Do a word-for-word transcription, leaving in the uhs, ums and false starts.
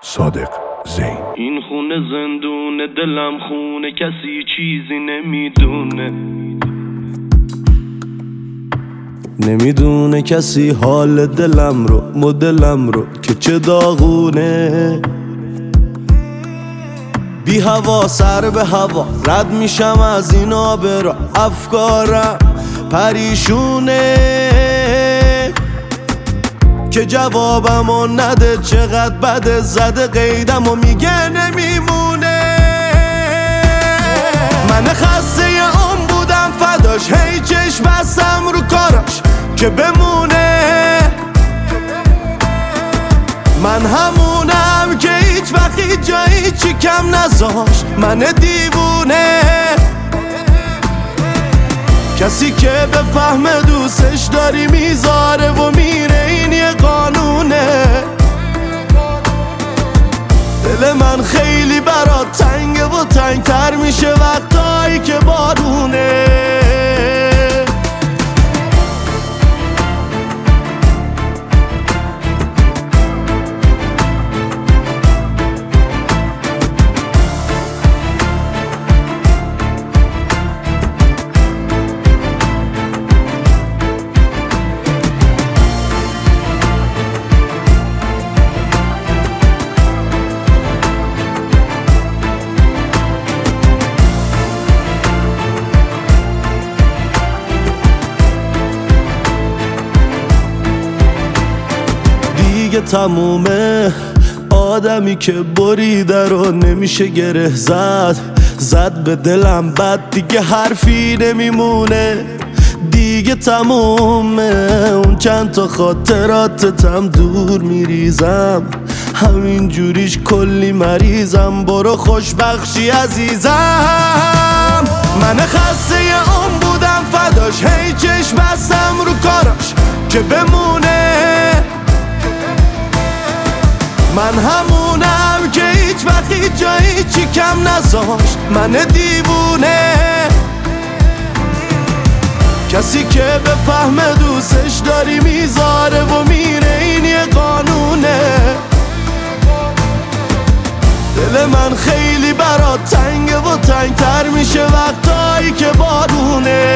صادق زین. این خونه زندونه، دلم خونه، کسی چیزی نمیدونه. نمیدونه کسی حال دلم رو، مدلم رو که چه داغونه. بی هوا سر به هوا رد میشم از این آبرا، افکارم پریشونه که جوابمو نده. چقدر بده زده قیدم و میگه نمیمونه. من خسته اون بودم فداش، هی چشم بستم رو کاراش که بمونه. من همونم که هیچ وقت هیچ جایی چی کم نذاشت. من دیوونه کسی که به فهم دوستش داری میذاره و میره، این یه قانونه. دل من خیلی برات تنگه و تنگتر میشه وقتایی که بارونه. دیگه تمومه، آدمی که بریده رو نمیشه گره زد. زد به دلم بد، دیگه حرفی نمیمونه. دیگه تمومه، اون چند تا خاطراتتم دور میریزم. همین جوریش کلی مریضم، برو خوشبخشی عزیزم. من خسته اون بودم فداش، هی چشم بستم رو کاراش که بمونه. من همونم که هیچ وقت هیچ جایی چی کم نذاشت. من دیوونه کسی که به فهم دوستش داری میذاره و میره، این یه قانونه. دل من خیلی برات تنگه و تنگتر میشه وقتایی که بارونه.